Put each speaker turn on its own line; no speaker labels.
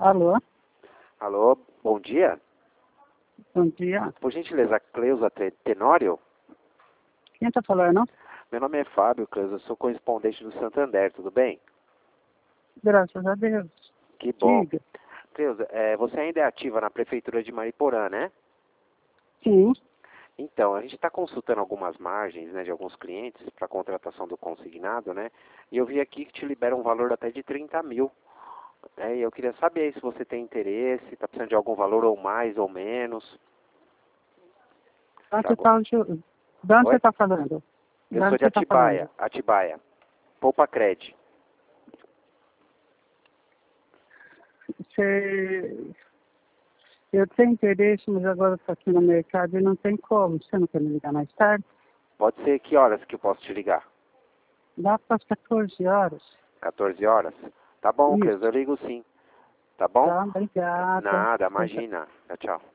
Alô,
Alô, bom dia.
bom dia.
Por gentileza, Cleusa Tenório?
Quem está falando?
Meu nome é Fábio, Cleusa, eu sou correspondente do Santander, tudo bem?
Graças a Deus.
Que bom.
Diga.
Cleusa, você ainda é ativa na Prefeitura de Mariporã, né?
Sim.
Então, a gente está consultando algumas margens, né, de alguns clientes para contratação do consignado, né? E eu vi aqui que te libera um valor até de 30 mil. E eu queria saber aí se você tem interesse, está precisando de algum valor ou mais ou menos.
De onde
Pra...
você
Oi?
está falando? De
Eu sou
onde
de
você está falando?
Atibaia. Poupa Cred.
Você... Eu tenho interesse, mas agora estou aqui no mercado e não tem como. Você não quer me ligar mais tarde?
Pode ser que horas que eu posso te ligar?
Dá para as 14 horas.
14 horas? Tá bom, Cleusa,
Isso.
eu ligo sim. Tá bom?
Tá, obrigada.
Nada, imagina. Tchau, tchau.